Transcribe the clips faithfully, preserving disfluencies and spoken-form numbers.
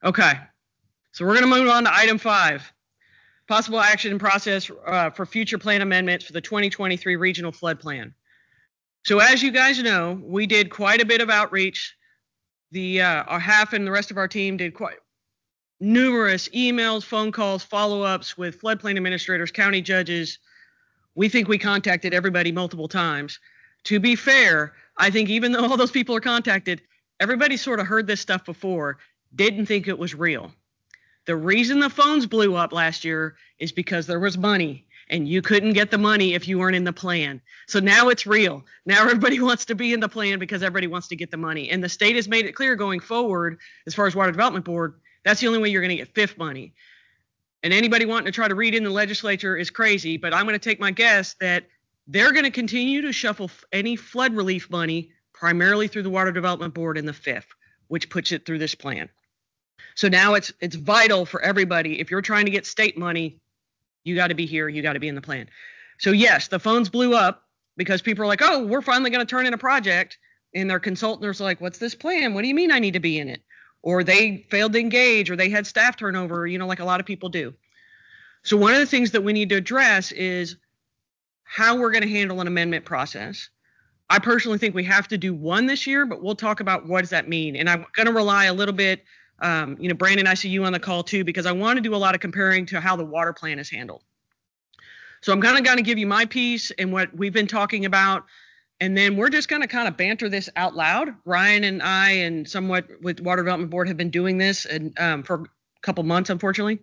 Okay. So we're going to move on to item five. Possible action and process uh, for future plan amendments for the twenty twenty-three Regional Flood Plan. So as you guys know, we did quite a bit of outreach. The uh, our half and the rest of our team did quite numerous emails, phone calls, follow-ups with floodplain administrators, county judges. We think we contacted everybody multiple times. To be fair, I think even though all those people are contacted, everybody sort of heard this stuff before, didn't think it was real. The reason the phones blew up last year is because there was money, and you couldn't get the money if you weren't in the plan. So now it's real. Now everybody wants to be in the plan because everybody wants to get the money. And the state has made it clear going forward, as far as Water Development Board, that's the only way you're going to get F I F money. And anybody wanting to try to read in the legislature is crazy, but I'm going to take my guess that they're going to continue to shuffle any flood relief money primarily through the Water Development Board and the F I F, which puts it through this plan. So now it's it's vital for everybody. If you're trying to get state money, you got to be here. You got to be in the plan. So yes, the phones blew up because people are like, oh, we're finally going to turn in a project. And their consultants are like, what's this plan? What do you mean I need to be in it? Or they failed to engage, or they had staff turnover, you know, like a lot of people do. So one of the things that we need to address is how we're going to handle an amendment process. I personally think we have to do one this year, but we'll talk about what does that mean. And I'm going to rely a little bit Um, you know, Brandon, I see you on the call too, because I want to do a lot of comparing to how the water plan is handled. So I'm kind of going to give you my piece and what we've been talking about, and then we're just going to kind of banter this out loud. Ryan and I and somewhat with Water Development Board have been doing this and um, for a couple months, unfortunately.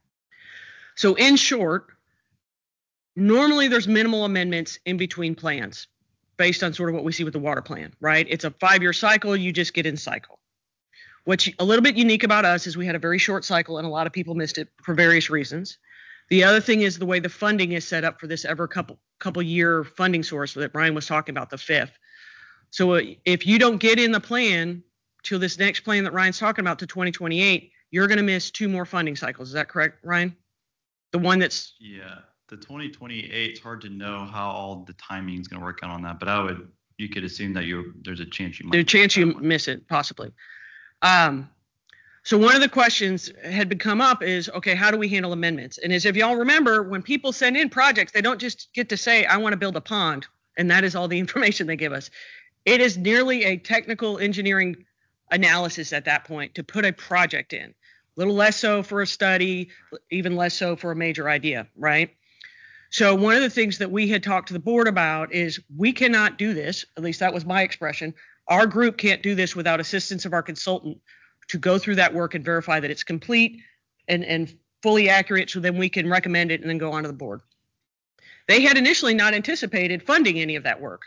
So in short, normally there's minimal amendments in between plans based on sort of what we see with the water plan, right? It's a five-year cycle. You just get in cycle. What's a little bit unique about us is we had a very short cycle and a lot of people missed it for various reasons. The other thing is the way the funding is set up for this ever couple couple year funding source that Brian was talking about, the F I F. So if you don't get in the plan to this next plan that Ryan's talking about to twenty twenty-eight, you're going to miss two more funding cycles. Is that correct, Ryan? The one that's yeah, the twenty twenty-eight. It's hard to know how all the timing is going to work out on that, but I would you could assume that you there's a chance you might there's a chance you one. miss it possibly. Um, so one of the questions had been come up is, okay, how do we handle amendments? And as if y'all remember, when people send in projects, they don't just get to say, I want to build a pond, and that is all the information they give us. It is nearly a technical engineering analysis at that point to put a project in. A little less so for a study, even less so for a major idea, right? So one of the things that we had talked to the board about is we cannot do this, at least that was my expression. Our group can't do this without assistance of our consultant to go through that work and verify that it's complete and, and fully accurate, so then we can recommend it and then go on to the board. They had initially not anticipated funding any of that work.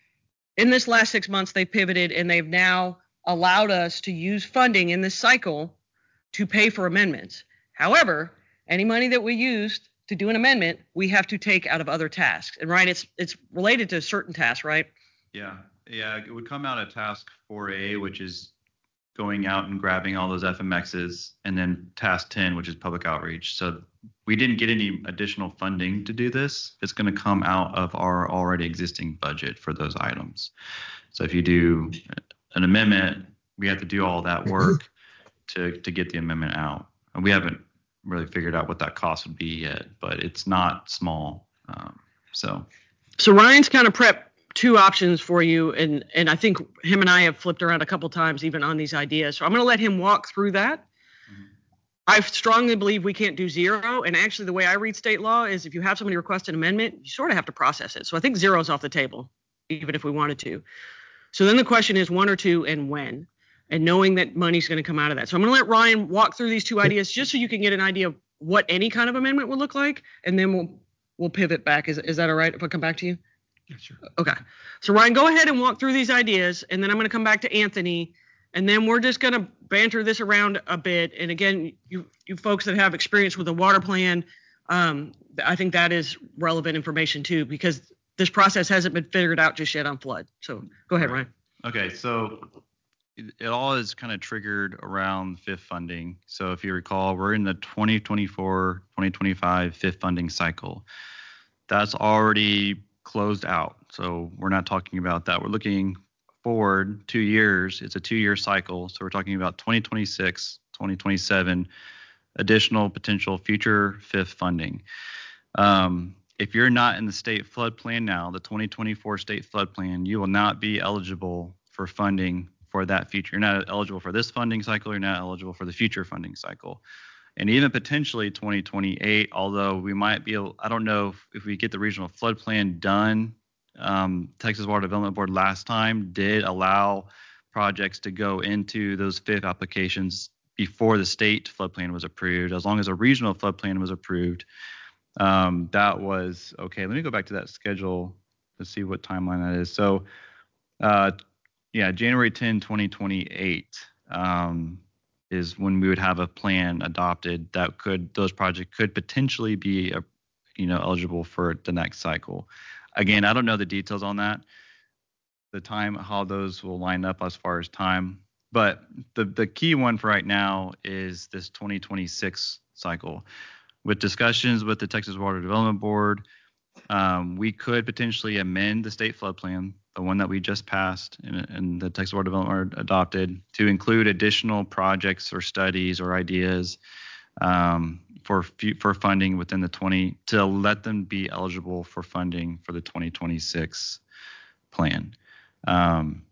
In this last six months, they've pivoted and they've now allowed us to use funding in this cycle to pay for amendments. However, any money that we used to do an amendment, we have to take out of other tasks. And Ryan, it's it's related to certain tasks, right? Yeah. Yeah, it would come out of task four A, which is going out and grabbing all those F M Xs, and then task ten, which is public outreach. So we didn't get any additional funding to do this. It's going to come out of our already existing budget for those items. So if you do an amendment, we have to do all that work to, to get the amendment out. And we haven't really figured out what that cost would be yet, but it's not small. Um, so. So Ryan's kind of prepped two options for you, and and I think him and I have flipped around a couple times even on these ideas. So I'm going to let him walk through that. Mm-hmm. I strongly believe we can't do zero, and actually the way I read state law is if you have somebody request an amendment, you sort of have to process it. So I think zero is off the table, even if we wanted to. So then the question is one or two and when, and knowing that money's going to come out of that. So I'm going to let Ryan walk through these two ideas just so you can get an idea of what any kind of amendment would look like, and then we'll we'll pivot back. Is is that all right if I come back to you? Yeah, sure. Okay. So Ryan, go ahead and walk through these ideas, and then I'm going to come back to Anthony, and then we're just going to banter this around a bit. And again, you you folks that have experience with the water plan, um, I think that is relevant information too, because this process hasn't been figured out just yet on flood. So go ahead, Ryan. Okay. So it, it all is kind of triggered around F I F funding. So if you recall, we're in the twenty twenty-four twenty twenty-five F I F funding cycle. That's already closed out. So we're not talking about that. We're looking forward two years. It's a two-year cycle. So we're talking about twenty twenty-six, twenty twenty-seven additional potential future F I F funding. Um, if you're not in the state flood plan now, the twenty twenty-four state flood plan, you will not be eligible for funding for that future. You're not eligible for this funding cycle. You're not eligible for the future funding cycle. And even potentially twenty twenty-eight, although we might be able, I don't know if, if we get the regional flood plan done. Um, Texas Water Development Board last time did allow projects to go into those F I F applications before the state flood plan was approved. As long as a regional flood plan was approved, um, that was okay. Let me go back to that schedule to see what timeline that is. So, uh, yeah, January tenth, twenty twenty-eight. Um, is when we would have a plan adopted that could, those projects could potentially be, a, you know, eligible for the next cycle. Again, I don't know the details on that, the time, how those will line up as far as time. But the, the key one for right now is this twenty twenty-six cycle. With discussions with the Texas Water Development Board, um, we could potentially amend the state flood plan, the one that we just passed and, and the Texas Water Development Board adopted, to include additional projects or studies or ideas um, for for funding within the twenty, to let them be eligible for funding for the twenty twenty-six plan. Um,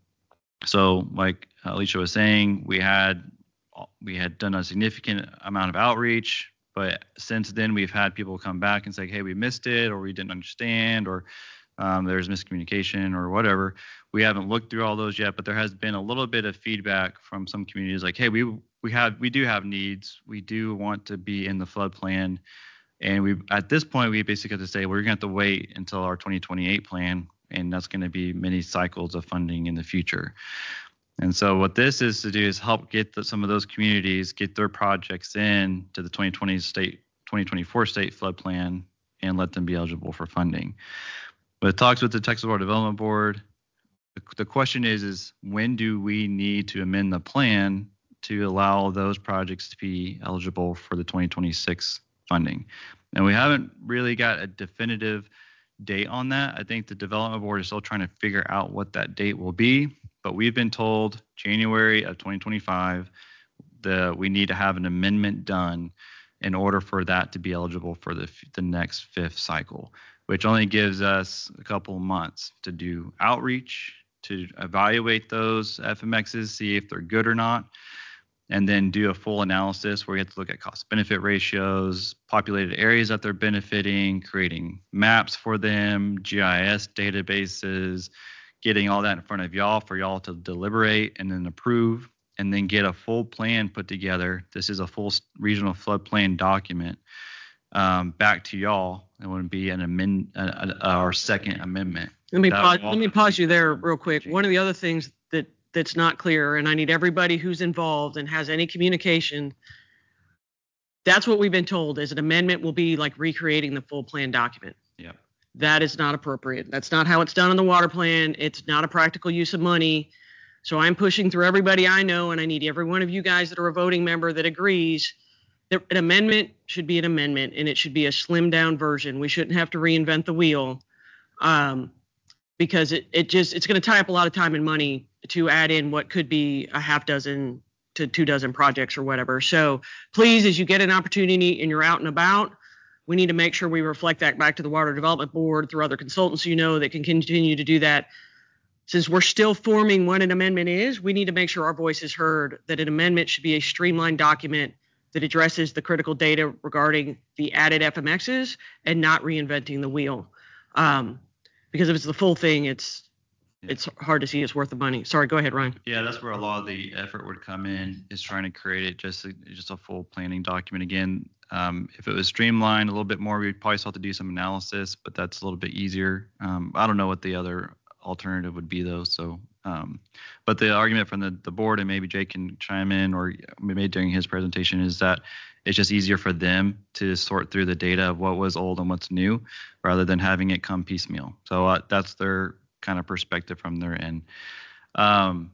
so, like Alicia was saying, we had we had done a significant amount of outreach. But since then, we've had people come back and say, hey, we missed it, or we didn't understand, or um, there's miscommunication or whatever. We haven't looked through all those yet, but there has been a little bit of feedback from some communities like, hey, we we have we do have needs. We do want to be in the flood plan. And we at this point, we basically have to say, we're going to have to wait until our twenty twenty-eight plan, and that's going to be many cycles of funding in the future. And so what this is to do is help get the, some of those communities get their projects in to the twenty twenty state, twenty twenty-four state flood plan and let them be eligible for funding. But it talks with the Texas Water Development Board. The, the question is, is when do we need to amend the plan to allow those projects to be eligible for the twenty twenty-six funding? And we haven't really got a definitive date on that. I think the Development Board is still trying to figure out what that date will be. But we've been told January of twenty twenty-five that we need to have an amendment done in order for that to be eligible for the the next F I F cycle, which only gives us a couple of months to do outreach, to evaluate those F M Xs, see if they're good or not, and then do a full analysis where we have to look at cost benefit ratios, populated areas that they're benefiting, creating maps for them, G I S databases, getting all that in front of y'all for y'all to deliberate and then approve, and then get a full plan put together. This is a full regional flood plan document um, back to y'all. It would be an amend, uh, uh, our second amendment. Let me pause, let me pause you there real quick. One of the other things that that's not clear, and I need everybody who's involved and has any communication, that's what we've been told, is an amendment will be like recreating the full plan document. Yeah. That is not appropriate. That's not how it's done on the water plan. It's not a practical use of money. So I'm pushing through everybody I know, and I need every one of you guys that are a voting member that agrees that an amendment should be an amendment, and it should be a slimmed down version. We shouldn't have to reinvent the wheel, um, because it, it just it's going to tie up a lot of time and money to add in what could be a half dozen to two dozen projects or whatever. So please, as you get an opportunity and you're out and about, we need to make sure we reflect that back to the Water Development Board through other consultants you know that can continue to do that. Since we're still forming what an amendment is, we need to make sure our voice is heard, that an amendment should be a streamlined document that addresses the critical data regarding the added F M Xs and not reinventing the wheel. Um, because if it's the full thing, it's yeah. it's hard to see it's worth the money. Sorry, go ahead, Ryan. Yeah, that's where a lot of the effort would come in, is trying to create it just a, just a full planning document. Again, Um, if it was streamlined a little bit more, we'd probably still have to do some analysis, but that's a little bit easier. Um, I don't know what the other alternative would be though. So, um, but the argument from the, the board, and maybe Jake can chime in or maybe during his presentation, is that it's just easier for them to sort through the data of what was old and what's new, rather than having it come piecemeal. So uh, that's their kind of perspective from their end. Um,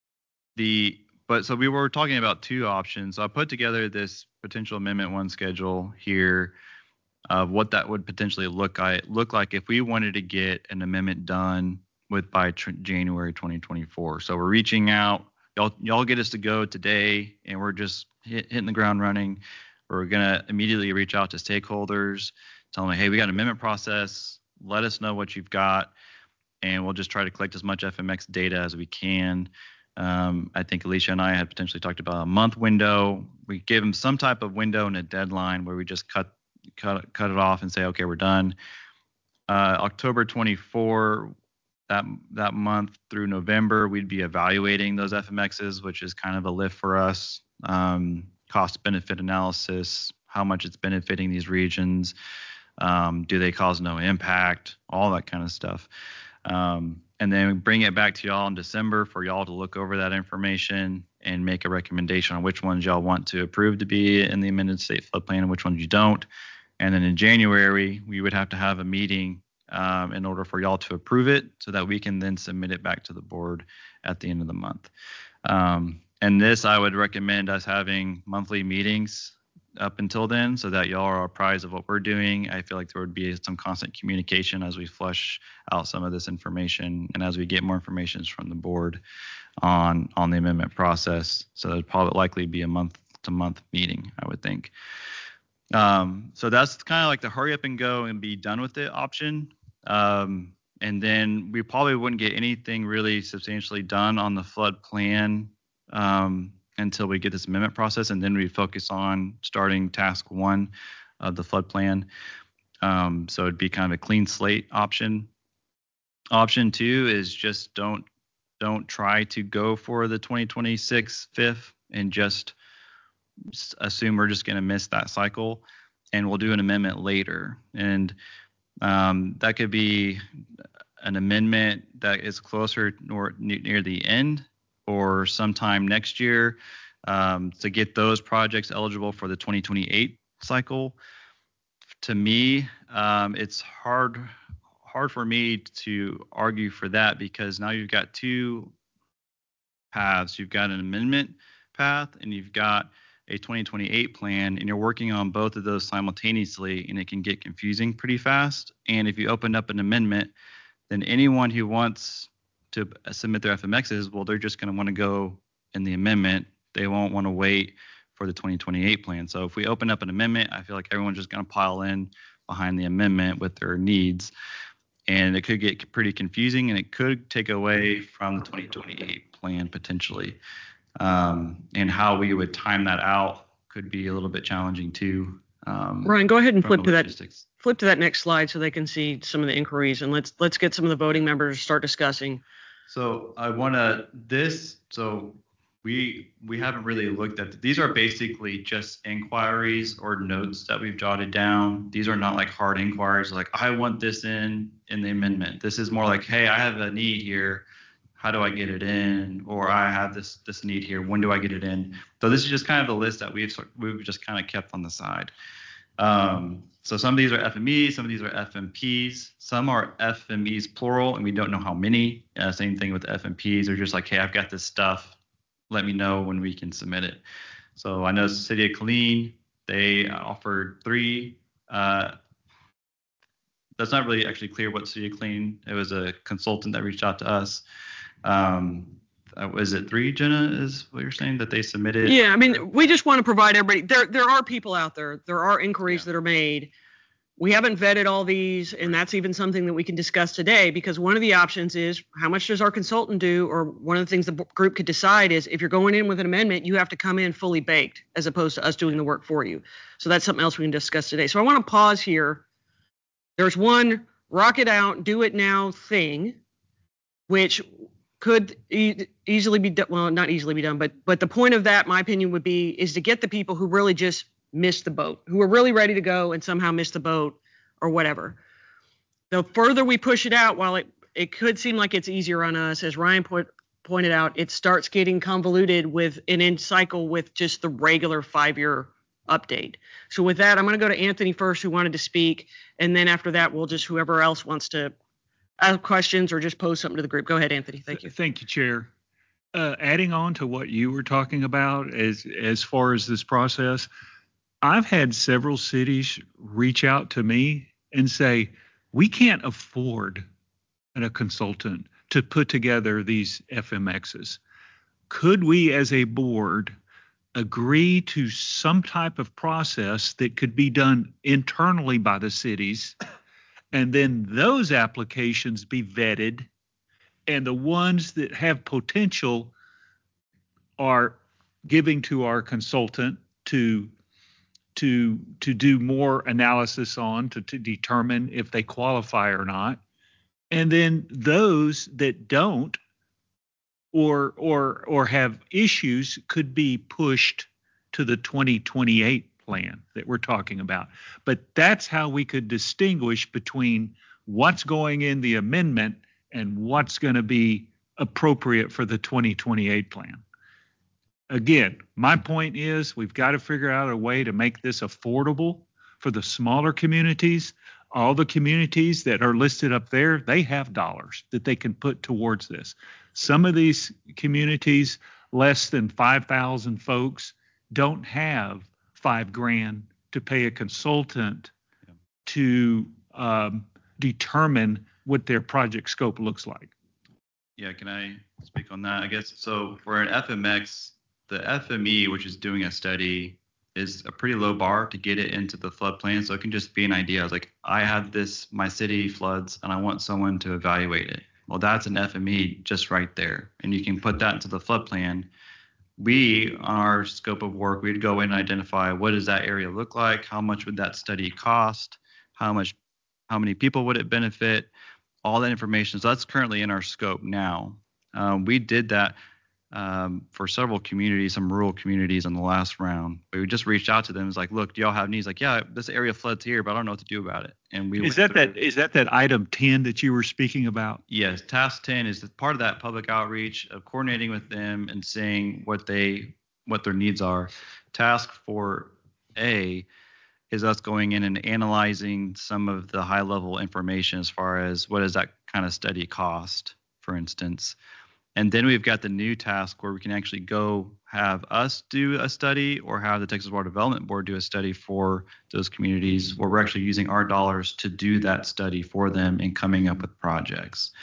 the But so we were talking about two options. So I put together this potential amendment one schedule here of what that would potentially look like, look like if we wanted to get an amendment done with by tr- January twenty twenty-four. So we're reaching out. Y'all, y'all get us to go today, and we're just hit, hitting the ground running. We're going to immediately reach out to stakeholders, tell them, hey, we got an amendment process. Let us know what you've got, and we'll just try to collect as much F M X data as we can. Um, I think Alicia and I had potentially talked about a month window. We gave them some type of window and a deadline where we just cut cut cut it off and say, okay, we're done. Uh, October twenty-fourth, that that month through November, we'd be evaluating those F M Xs, which is kind of a lift for us. Um, cost benefit analysis, how much it's benefiting these regions. Um, do they cause no impact? All that kind of stuff. Um, and then we bring it back to y'all in December for y'all to look over that information and make a recommendation on which ones y'all want to approve to be in the amended state floodplain and which ones you don't. And then in January, we would have to have a meeting um, in order for y'all to approve it so that we can then submit it back to the board at the end of the month. Um, and this, I would recommend us having monthly meetings up until then so that y'all are apprised of what we're doing. I feel like there would be some constant communication as we flush out some of this information and as we get more information from the board on on the amendment process. So it'd probably likely be a month to month meeting, I would think. Um, so that's kind of like the hurry up and go and be done with it option. Um, and then we probably wouldn't get anything really substantially done on the flood plan um, until we get this amendment process, and then we focus on starting task one of the flood plan. Um, so it'd be kind of a clean slate option. Option two is just don't don't try to go for the twenty twenty-six F I F and just assume we're just going to miss that cycle, and we'll do an amendment later. And um, that could be an amendment that is closer nor, near the end or sometime next year um, to get those projects eligible for the twenty twenty-eight cycle. To me, um, it's hard hard for me to argue for that because now you've got two paths. You've got an amendment path and you've got a twenty twenty-eight plan, and you're working on both of those simultaneously, and it can get confusing pretty fast. And if you open up an amendment, then anyone who wants to submit their F M Xs, well, they're just going to want to go in the amendment. They won't want to wait for the twenty twenty-eight plan. So if we open up an amendment, I feel like everyone's just going to pile in behind the amendment with their needs, and it could get pretty confusing, and it could take away from the twenty twenty-eight plan potentially. Um, and how we would time that out could be a little bit challenging too. Um, Ryan, go ahead and flip to logistics. that flip to that next slide so they can see some of the inquiries, and let's let's get some of the voting members to start discussing. So I want to this. So we we haven't really looked at these. Are basically just inquiries or notes that we've jotted down. These are not like hard inquiries like I want this in in the amendment. This is more like, hey, I have a need here. How do I get it in? Or I have this this need here. When do I get it in? So this is just kind of the list that we've we've just kind of kept on the side. Um, so some of these are F M Es, some of these are F M Ps, some are F M Es plural, and we don't know how many. Uh, same thing with F M Ps. They're just like, hey, I've got this stuff. Let me know when we can submit it. So I know City of Killeen, they offered three. Uh, that's not really actually clear what City of Killeen. It was a consultant that reached out to us. Um, uh, was it three, Jenna, is what you're saying, that they submitted? Yeah, I mean, we just want to provide everybody. There, there are people out there. There are inquiries yeah. that are made. We haven't vetted all these, and that's even something that we can discuss today, because one of the options is how much does our consultant do, or one of the things the group could decide is if you're going in with an amendment, you have to come in fully baked as opposed to us doing the work for you. So that's something else we can discuss today. So I want to pause here. There's one rock it out, do it now thing, which could e- easily be done. Well, not easily be done, but but the point of that, my opinion, would be is to get the people who really just missed the boat, who are really ready to go and somehow missed the boat or whatever. The further we push it out, while it, it could seem like it's easier on us, as Ryan put, pointed out, it starts getting convoluted with an end cycle with just the regular five-year update. So with that, I'm going to go to Anthony first, who wanted to speak, and then after that, we'll just whoever else wants to ask questions or just pose something to the group. Go ahead, Anthony. Thank you. Thank you, Chair. Uh, adding on to what you were talking about as as far as this process, I've had several cities reach out to me and say, we can't afford a consultant to put together these F M Xs. Could we as a board agree to some type of process that could be done internally by the cities, and then those applications be vetted, and the ones that have potential are giving to our consultant to to to do more analysis on to, to determine if they qualify or not. And then those that don't or or or have issues could be pushed to the twenty twenty-eight plan that we're talking about. But that's how we could distinguish between what's going in the amendment and what's going to be appropriate for the twenty twenty-eight plan. Again, my point is we've got to figure out a way to make this affordable for the smaller communities. All the communities that are listed up there, they have dollars that they can put towards this. Some of these communities, less than five thousand folks, don't have five grand to pay a consultant yeah. to um, determine what their project scope looks like. Yeah, can I speak on that? I guess so. For an F M X, the F M E, which is doing a study, is a pretty low bar to get it into the floodplain. So it can just be an idea. I was like, I have this, my city floods, and I want someone to evaluate it. Well, that's an F M E just right there. And you can put that into the flood plan. We, on our scope of work, we'd go in and identify what does that area look like? How much would that study cost? How much, how many people would it benefit? All that information. So that's currently in our scope now. Um, we did that um, for several communities, some rural communities in the last round. We just reached out to them. It's like, look, do y'all have needs? Like, yeah, this area floods here, but I don't know what to do about it. And we is that that is that that item ten that you were speaking about? Yes, task ten is part of that public outreach of coordinating with them and seeing what they what their needs are. Task four A is us going in and analyzing some of the high level information as far as what does that kind of study cost, for instance. And then we've got the new task where we can actually go have us do a study or have the Texas Water Development Board do a study for those communities where we're actually using our dollars to do that study for them and coming up with projects.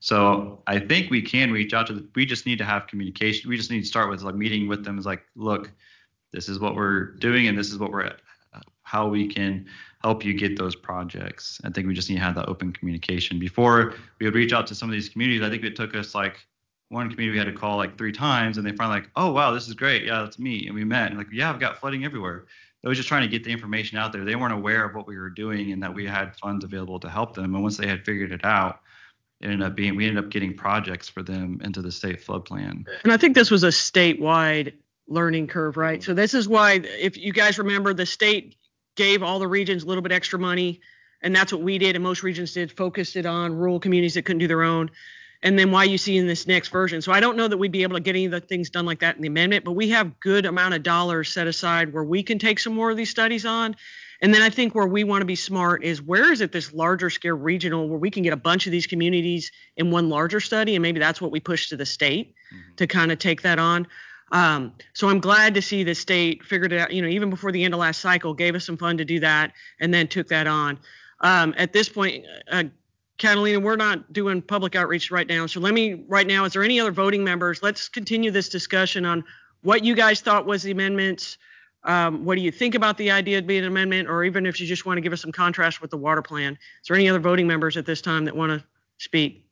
So I think we can reach out to the, we just need to have communication. We just need to start with like meeting with them. Is like, look, this is what we're doing and this is what we're at, how we can help you get those projects. I think we just need to have that open communication. Before we would reach out to some of these communities, I think it took us like one community we had to call like three times and they finally like, oh, wow, this is great. Yeah, that's me. And we met and like, yeah, I've got flooding everywhere. They was just trying to get the information out there. They weren't aware of what we were doing and that we had funds available to help them. And once they had figured it out, it ended up being, we ended up getting projects for them into the state flood plan. And I think this was a statewide learning curve, right? So this is why, if you guys remember, the state gave all the regions a little bit extra money, and that's what we did, and most regions did, focused it on rural communities that couldn't do their own. And then why you see in this next version. So I don't know that we'd be able to get any of the things done like that in the amendment, but we have good amount of dollars set aside where we can take some more of these studies on. And then I think where we want to be smart is where is it this larger scale regional where we can get a bunch of these communities in one larger study, and maybe that's what we push to the state mm-hmm. to kind of take that on. Um, so I'm glad to see the state figured it out, you know, even before the end of last cycle, gave us some fund to do that and then took that on. Um, at this point, uh, Catalina, we're not doing public outreach right now. So let me right now, is there any other voting members? Let's continue this discussion on what you guys thought was the amendments. Um, what do you think about the idea of being an amendment, or even if you just want to give us some contrast with the water plan? Is there any other voting members at this time that want to speak?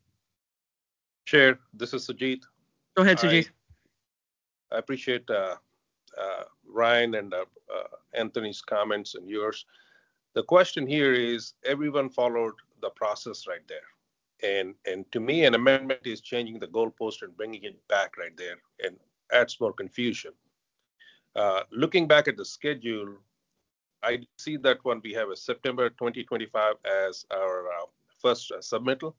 Chair, this is Sujit. Go ahead, Sujit. I, I appreciate uh, uh, Ryan and uh, uh, Anthony's comments and yours. The question here is, everyone followed the process right there. And and to me, an amendment is changing the goalpost and bringing it back right there and adds more confusion. Uh, looking back at the schedule, I see that one we have a September twenty twenty-five as our uh, first uh, submittal.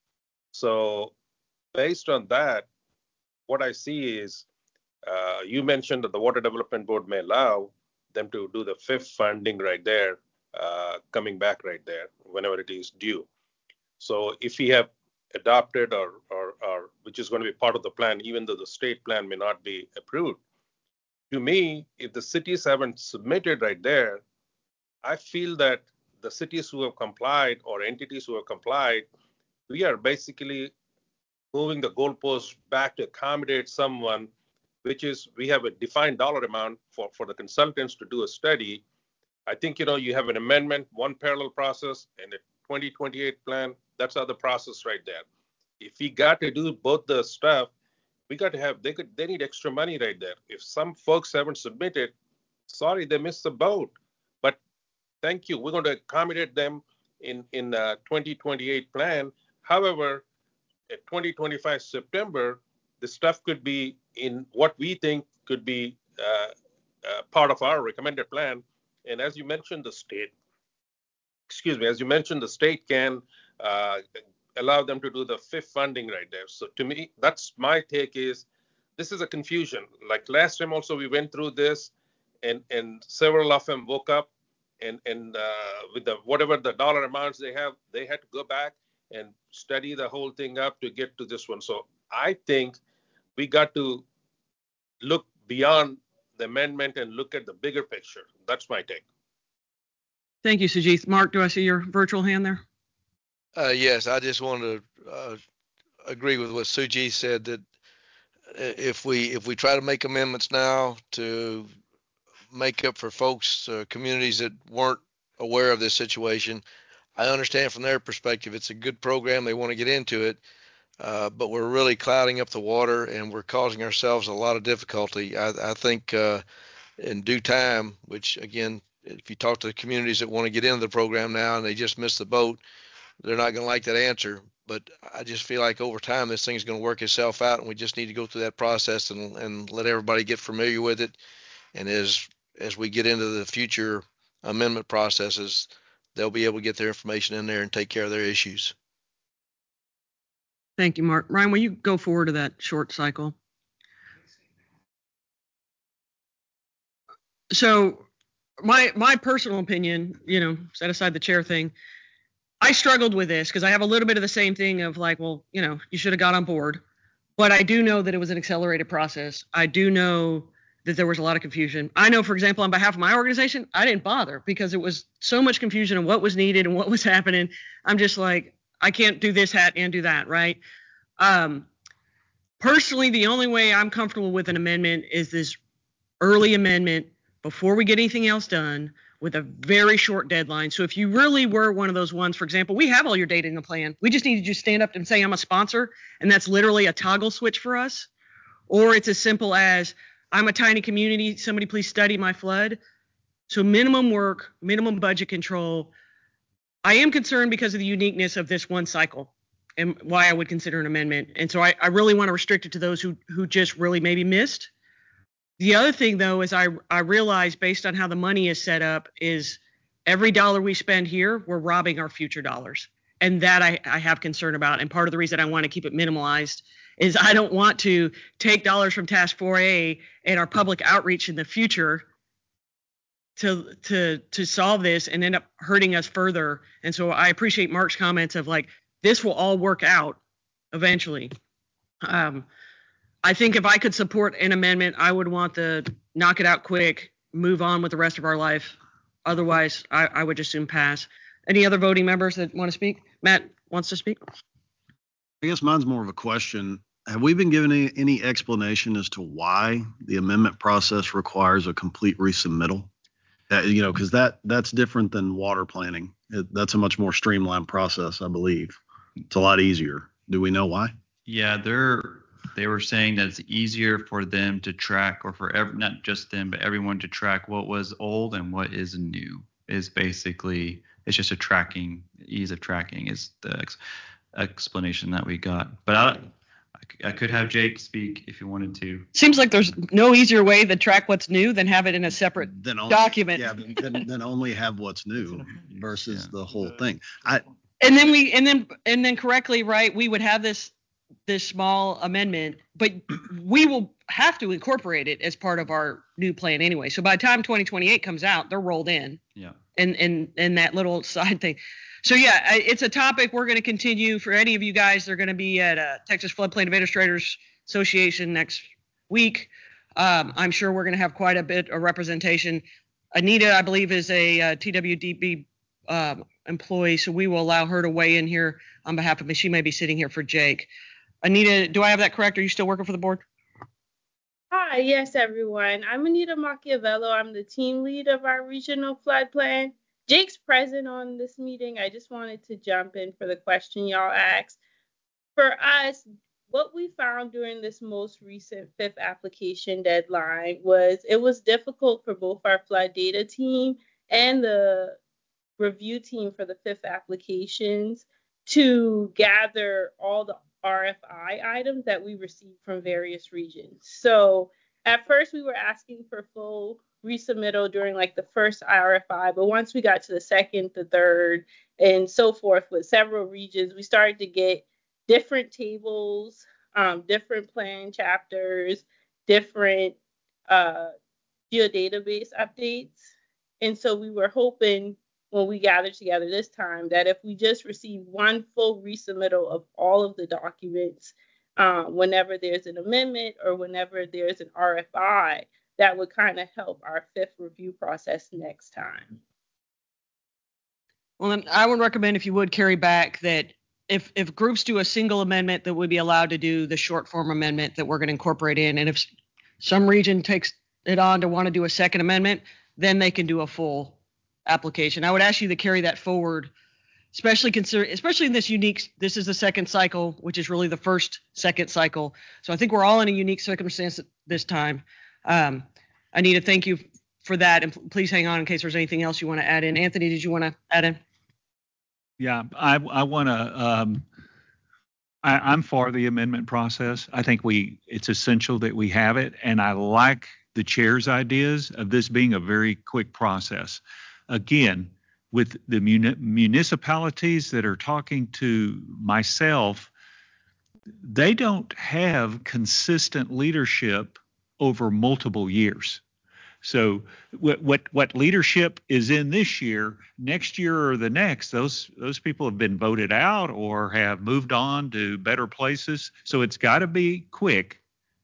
So based on that, what I see is uh, you mentioned that the Water Development Board may allow them to do the fifth funding right there, uh, coming back right there whenever it is due. So if we have adopted or, or, or which is going to be part of the plan, even though the state plan may not be approved, to me, if the cities haven't submitted right there, I feel that the cities who have complied or entities who have complied, we are basically moving the goalpost back to accommodate someone which is we have a defined dollar amount for, for the consultants to do a study. I think, you know, you have an amendment, one parallel process, and a twenty twenty-eight plan. That's the other process right there. If we got to do both the stuff, we got to have, they could, they need extra money right there. If some folks haven't submitted, sorry, they missed the boat. But thank you. We're going to accommodate them in, in the twenty twenty-eight plan. However, at twenty twenty-five September, the stuff could be in what we think could be uh, uh, part of our recommended plan. And as you mentioned, the state, excuse me, as you mentioned, the state can uh, allow them to do the fifth funding right there. So to me, that's my take is this is a confusion. Like last time also we went through this and, and several of them woke up and, and uh, with the whatever the dollar amounts they have, they had to go back and study the whole thing up to get to this one. So I think we got to look beyond the amendment and look at the bigger picture. That's my take. Thank you, Sujith. Mark, do I see your virtual hand there? Uh, yes, I just wanted to uh, agree with what Sujith said, that if we if we try to make amendments now to make up for folks, uh, communities that weren't aware of this situation, I understand from their perspective it's a good program, they want to get into it, uh, but we're really clouding up the water and we're causing ourselves a lot of difficulty. I, I think uh, in due time, which again, if you talk to the communities that want to get into the program now and they just missed the boat, they're not going to like that answer. But I just feel like over time this thing's going to work itself out, and we just need to go through that process and, and let everybody get familiar with it. And as as we get into the future amendment processes, they'll be able to get their information in there and take care of their issues. Thank you, Mark. Ryan, will you go forward to that short cycle? So my my personal opinion, you know, set aside the chair thing, I struggled with this because I have a little bit of the same thing of like, well, you know, you should have got on board. But I do know that it was an accelerated process. I do know that there was a lot of confusion. I know, for example, on behalf of my organization, I didn't bother because it was so much confusion on what was needed and what was happening. I'm just like, I can't do this hat and do that, right? Um, personally, the only way I'm comfortable with an amendment is this early amendment before we get anything else done with a very short deadline. So if you really were one of those ones, for example, we have all your data in the plan. We just need to just stand up and say, I'm a sponsor, and that's literally a toggle switch for us. Or it's as simple as, I'm a tiny community, somebody please study my flood. So minimum work, minimum budget control. I am concerned because of the uniqueness of this one cycle and why I would consider an amendment. And so I, I really want to restrict it to those who who just really maybe missed. The other thing, though, is I, I realize based on how the money is set up is every dollar we spend here, we're robbing our future dollars. And that I, I have concern about. And part of the reason I want to keep it minimalized is I don't want to take dollars from Task four A and our public outreach in the future to to to solve this and end up hurting us further. And so I appreciate Mark's comments of like, this will all work out eventually. Um, I think if I could support an amendment, I would want to knock it out quick, move on with the rest of our life. Otherwise, I, I would just soon pass. Any other voting members that want to speak? Matt wants to speak. I guess mine's more of a question. Have we been given any, any explanation as to why the amendment process requires a complete resubmittal? Uh, you know, because that that's different than water planning. It, that's a much more streamlined process, I believe. It's a lot easier. Do we know why? Yeah, they're they were saying that it's easier for them to track, or for every, not just them, but everyone to track what was old and what is new. Is basically, it's just a tracking, ease of tracking is the ex, explanation that we got. But I, I could have Jake speak if you wanted to. Seems like there's no easier way to track what's new than have it in a separate then only, document. Yeah, then, then only have what's new versus yeah. the whole thing. I and then we and then and then correctly, right? We would have this this small amendment, but we will have to incorporate it as part of our new plan anyway. So by the time twenty twenty-eight comes out, they're rolled in. Yeah. And and and that little side thing. So yeah, it's a topic we're going to continue. For any of you guys, they're going to be at uh, Texas Floodplain Administrators Association next week. Um, I'm sure we're going to have quite a bit of representation. Anita, I believe, is a uh, T W D B um, employee, so we will allow her to weigh in here on behalf of me. She may be sitting here for Jake. Anita, do I have that correct? Are you still working for the board? Hi, yes, everyone. I'm Anita Machiavello. I'm the team lead of our regional flood plan. Jake's present on this meeting. I just wanted to jump in for the question y'all asked. For us, what we found during this most recent fifth application deadline was it was difficult for both our flood data team and the review team for the fifth applications to gather all the R F I items that we received from various regions. So at first we were asking for full resubmittal during like the first R F I, but once we got to the second, the third, and so forth with several regions, we started to get different tables, um, different plan chapters, different uh, geodatabase updates. And so we were hoping when we gathered together this time that if we just receive one full resubmittal of all of the documents, um, whenever there's an amendment or whenever there's an R F I, that would kind of help our fifth review process next time. Well, then I would recommend, if you would, carry back that if if groups do a single amendment, that would be allowed to do the short form amendment that we're going to incorporate in. And if some region takes it on to want to do a second amendment, then they can do a full application. I would ask you to carry that forward, especially consider, especially in this unique, this is the second cycle, which is really the first second cycle. So I think we're all in a unique circumstance at this time. Um, Anita, thank you for that. And please hang on in case there's anything else you want to add in. Anthony, did you want to add in? Yeah, I, I want to, um, I, I'm for the amendment process. I think we, it's essential that we have it. And I like the chair's ideas of this being a very quick process. Again, with the muni- municipalities that are talking to myself, they don't have consistent leadership over multiple years. So what, what what leadership is in this year, next year or the next, those those people have been voted out or have moved on to better places. So it's got to be quick.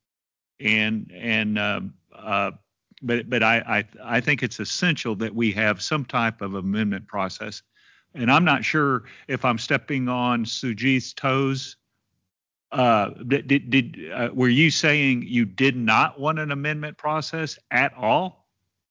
And and uh, uh, but but I, I I think it's essential that we have some type of amendment process. And I'm not sure if I'm stepping on Sujit's toes. Uh, did did, did uh, were you saying you did not want an amendment process at all?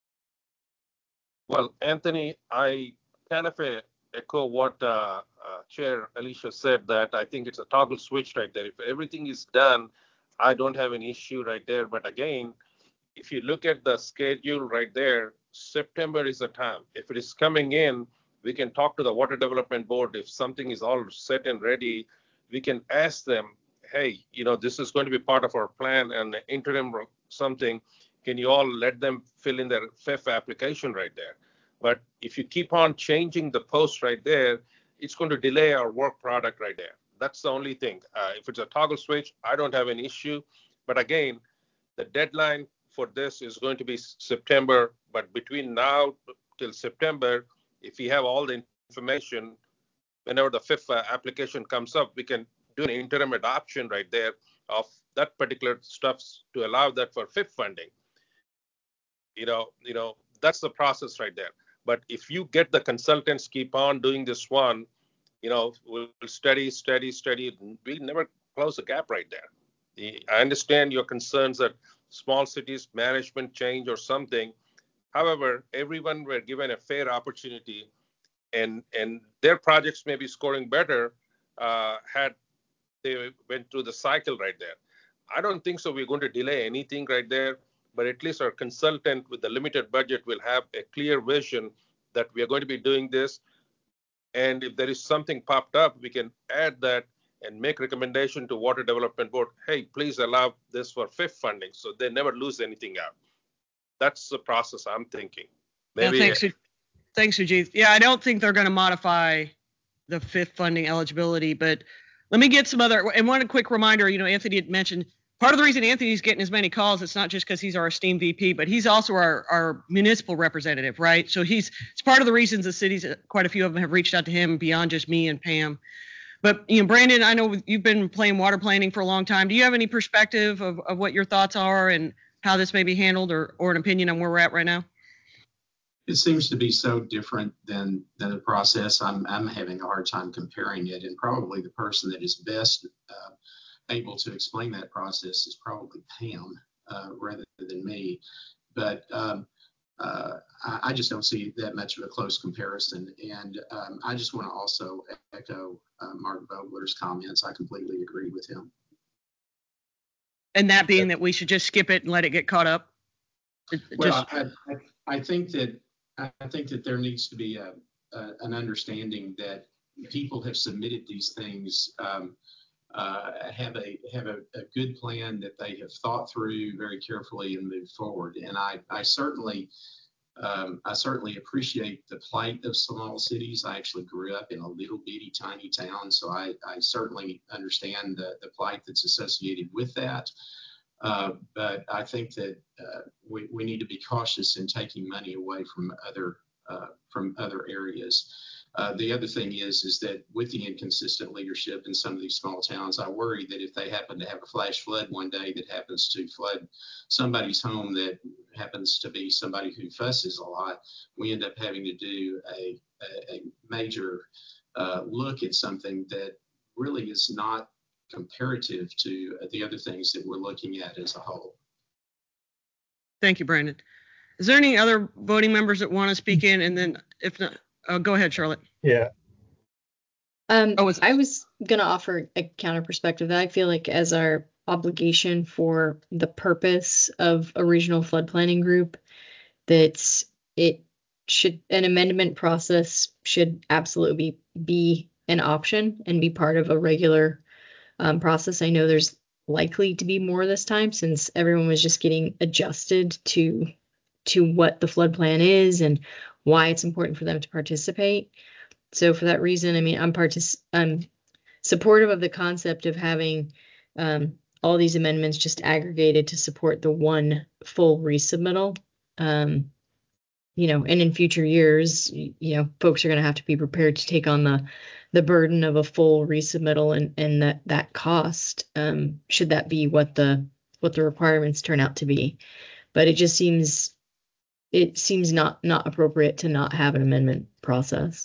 Well, Anthony, I kind of uh, echo what uh, uh, Chair Alicia said, that I think it's a toggle switch right there. If everything is done, I don't have an issue right there. But again, if you look at the schedule right there, September is the time. If it is coming in, we can talk to the Water Development Board. If something is all set and ready, we can ask them, hey, you know, this is going to be part of our plan and interim or something. Can you all let them fill in their F I F application right there? But if you keep on changing the post right there, it's going to delay our work product right there. That's the only thing. Uh, if it's a toggle switch, I don't have an issue. But again, the deadline for this is going to be September. But between now till September, if we have all the information, whenever the F I F uh, application comes up, we can do an interim adoption right there of that particular stuff to allow that for F I F funding. You know, you know, that's the process right there. But if you get the consultants keep on doing this one, you know, we'll study, study, study. We never close the gap right there. I understand your concerns that small cities management change or something. However, everyone were given a fair opportunity, and and their projects may be scoring better uh, had they went through the cycle right there. I don't think so. We're going to delay anything right there, but at least our consultant with the limited budget will have a clear vision that we are going to be doing this. And if there is something popped up, we can add that and make recommendation to Water Development Board. Hey, please allow this for F I F funding, so they never lose anything out. That's the process I'm thinking. Maybe. Yeah, thanks, thanks, Sujit. Yeah, I don't think they're going to modify the F I F funding eligibility, but let me get some other, and one quick reminder, you know, Anthony had mentioned, part of the reason Anthony's getting as many calls, it's not just because he's our esteemed V P, but he's also our, our municipal representative, right? So he's, it's part of the reasons the cities, quite a few of them have reached out to him beyond just me and Pam. But, you know, Brandon, I know you've been playing water planning for a long time. Do you have any perspective of, of what your thoughts are and how this may be handled, or, or an opinion on where we're at right now? It seems to be so different than than the process. I'm I'm having a hard time comparing it, and probably the person that is best uh, able to explain that process is probably Pam. uh, rather than me. But um, uh, I, I just don't see that much of a close comparison. And um, I just want to also echo uh, Mark Vogler's comments. I completely agree with him. And that being that we should just skip it and let it get caught up. Well, just... I, I, I think that I think that there needs to be a, a, an understanding that people have submitted these things, um, uh, have a have a, a good plan that they have thought through very carefully and moved forward. And I, I certainly um, I certainly appreciate the plight of small cities. I actually grew up in a little bitty tiny town, so I, I certainly understand the, the plight that's associated with that. Uh, but I think that uh, we, we need to be cautious in taking money away from other uh, from other areas. Uh, the other thing is, is that with the inconsistent leadership in some of these small towns, I worry that if they happen to have a flash flood one day that happens to flood somebody's home that happens to be somebody who fusses a lot, we end up having to do a, a, a major uh, look at something that really is not comparative to the other things that we're looking at as a whole. Thank you, Brandon. Is there any other voting members that want to speak in? And then if not, uh, go ahead, Charlotte. Yeah. Um, oh, I was going to offer a counter perspective that I feel like as our obligation for the purpose of a regional flood planning group, that it should, an amendment process should absolutely be, be an option and be part of a regular um, process. I know there's likely to be more this time since everyone was just getting adjusted to to what the flood plan is and why it's important for them to participate. So for that reason, I mean, I'm partic- I'm supportive of the concept of having um, all these amendments just aggregated to support the one full resubmittal. Um, you know, and in future years, you know, folks are going to have to be prepared to take on the the burden of a full resubmittal and and that that cost, um, should that be what the what the requirements turn out to be. But it just seems it seems not not appropriate to not have an amendment process.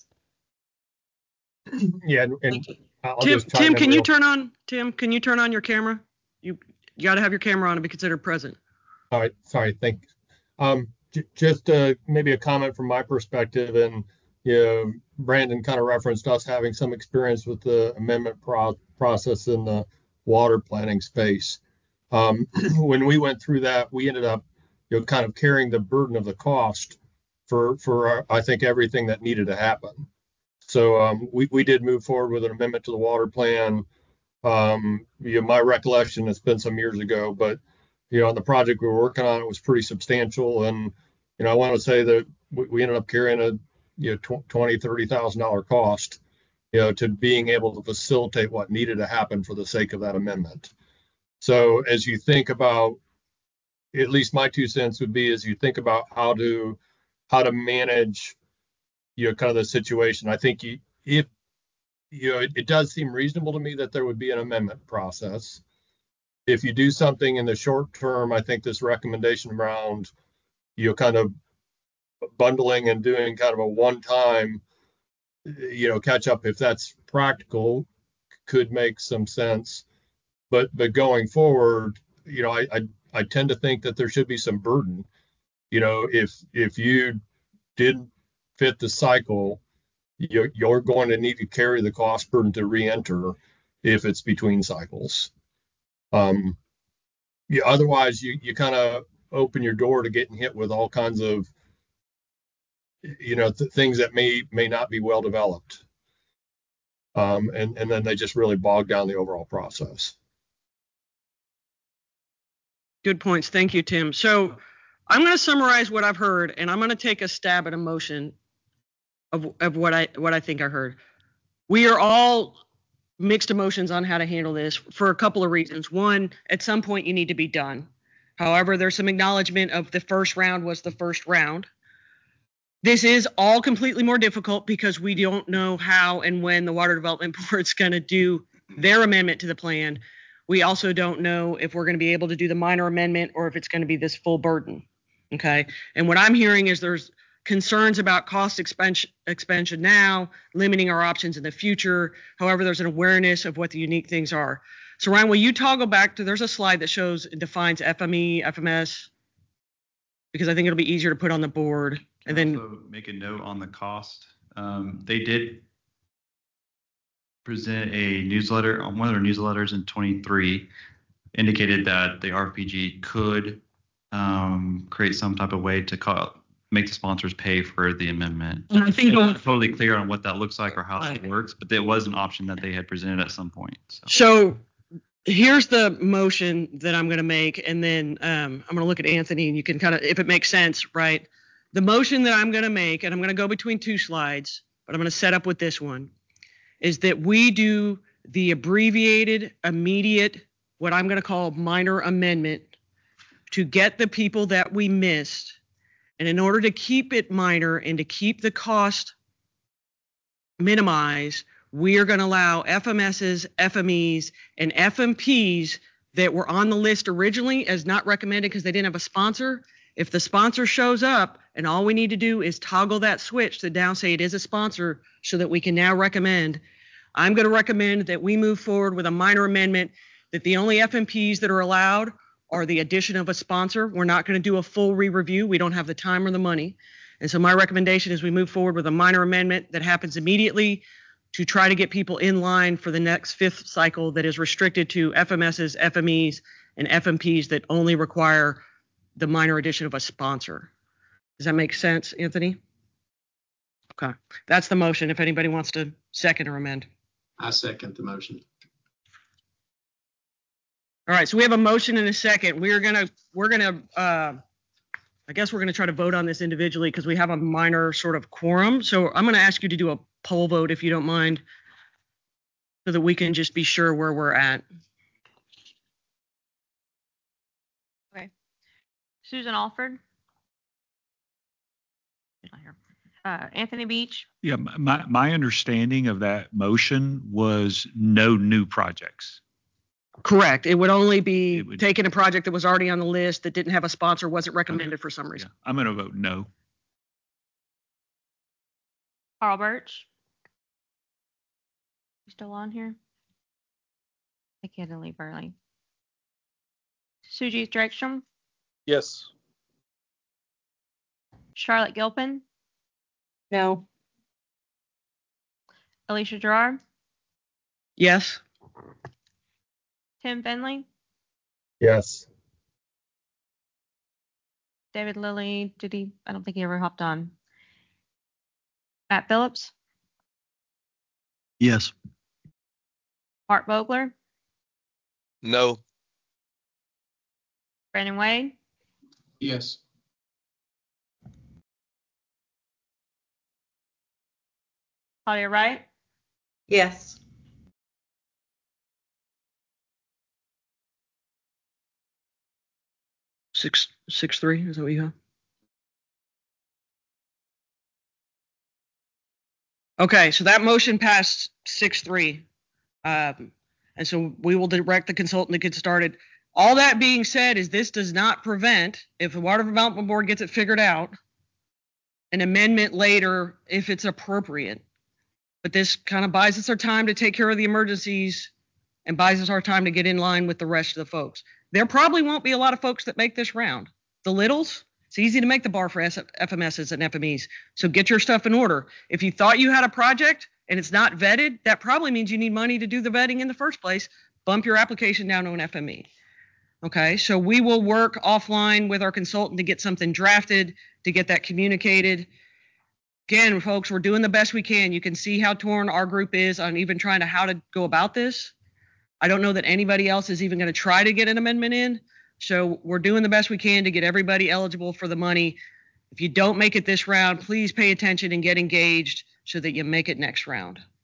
Yeah, and, and I'll Tim, just Tim, can real- you turn on Tim? Can you turn on your camera? You you got to have your camera on to be considered present. All right, sorry, thanks. Um, j- just uh, maybe a comment from my perspective, and you know, Brandon kind of referenced us having some experience with the amendment pro- process in the water planning space. Um, when we went through that, we ended up, you know, kind of carrying the burden of the cost for for our, I think everything that needed to happen. So um, we we did move forward with an amendment to the water plan. Um, you know, my recollection, it's been some years ago, but you know, on the project we were working on, it was pretty substantial, and you know, I want to say that we, we ended up carrying a you know twenty thirty thousand dollar cost, you know, to being able to facilitate what needed to happen for the sake of that amendment. So as you think about, at least my two cents would be, as you think about how to how to manage, you know, kind of the situation, I think you, if you know, it, it does seem reasonable to me that there would be an amendment process. If you do something in the short term, I think this recommendation around, you know, kind of bundling and doing kind of a one-time, you know, catch up, if that's practical, could make some sense. But but going forward, you know, I I, I tend to think that there should be some burden. You know, if if you didn't fit the cycle, you're, you're going to need to carry the cost burden to re-enter if it's between cycles. Um, yeah, otherwise, you, you kind of open your door to getting hit with all kinds of, you know, th- things that may may not be well developed. Um, and, and then they just really bog down the overall process. Good points. Thank you, Tim. So I'm going to summarize what I've heard, and I'm going to take a stab at a motion of, of what I what I think I heard. We are all mixed emotions on how to handle this for a couple of reasons. One, at some point you need to be done. However, there's some acknowledgement of the first round was the first round. This is all completely more difficult because we don't know how and when the Water Development Board's going to do their amendment to the plan. We also don't know if we're going to be able to do the minor amendment or if it's going to be this full burden. Okay. And what I'm hearing is there's concerns about cost expansion, expansion now, limiting our options in the future. However, there's an awareness of what the unique things are. So Ryan, will you toggle back to, there's a slide that shows, it defines F M E, F M S, because I think it'll be easier to put on the board. And then also make a note on the cost. Um, they did present a newsletter on one of their newsletters in twenty-three, indicated that the R P G could um, create some type of way to call, make the sponsors pay for the amendment. And I think I'm not totally clear on what that looks like or how Right. it works, but it was an option that they had presented at some point. So, So here's the motion that I'm going to make, and then um, I'm going to look at Anthony, and you can kind of, if it makes sense, right? The motion that I'm going to make, and I'm going to go between two slides, but I'm going to set up with this one, is that we do the abbreviated, immediate, what I'm going to call minor amendment to get the people that we missed. And in order to keep it minor and to keep the cost minimized, we are going to allow F M Ss, F M Es, and F M Ps that were on the list originally as not recommended because they didn't have a sponsor. If the sponsor shows up and all we need to do is toggle that switch to down say it is a sponsor so that we can now recommend, I'm going to recommend that we move forward with a minor amendment that the only F M Ps that are allowed are the addition of a sponsor. We're not going to do a full re-review. We don't have the time or the money. And so my recommendation is we move forward with a minor amendment that happens immediately to try to get people in line for the next fifth cycle that is restricted to F M Ss, F M Es, and F M Ps that only require the minor addition of a sponsor. Does that make sense, Anthony? Okay, that's the motion. If anybody wants to second or amend. I second the motion. All right, so we have a motion and a second. We're gonna, we're gonna, uh, I guess we're gonna try to vote on this individually because we have a minor sort of quorum. So I'm gonna ask you to do a poll vote if you don't mind, so that we can just be sure where we're at. Okay. Susan Alford. She's not here. Uh, Anthony Beach. Yeah, my, my understanding of that motion was no new projects. Correct. It would only be It would- taking a project that was already on the list that didn't have a sponsor, wasn't recommended for some Yeah, reason. I'm going to vote no. Carl Birch. You still on here? I think he had to leave early. Sujeet Drekstrom. Yes. Charlotte Gilpin. No. Alicia Gerard. Yes. Tim Finley. Yes. David Lilly. Did he? I don't think he ever hopped on. Matt Phillips. Yes. Mark Vogler. No. Brandon Wade. Yes. Claudia Wright. Yes. Six, six, three. Is that what you have? Okay, so that motion passed six, three. Um, and so we will direct the consultant to get started. All that being said is this does not prevent, if the Water Development Board gets it figured out, an amendment later if it's appropriate. But this kind of buys us our time to take care of the emergencies and buys us our time to get in line with the rest of the folks. There probably won't be a lot of folks that make this round. The littles, it's easy to make the bar for F M Ss and F M Es. So get your stuff in order. If you thought you had a project and it's not vetted, that probably means you need money to do the vetting in the first place. Bump your application down to an F M E. Okay, so we will work offline with our consultant to get something drafted, to get that communicated. Again, folks, we're doing the best we can. You can see how torn our group is on even trying to how to go about this. I don't know that anybody else is even going to try to get an amendment in. So we're doing the best we can to get everybody eligible for the money. If you don't make it this round, please pay attention and get engaged so that you make it next round.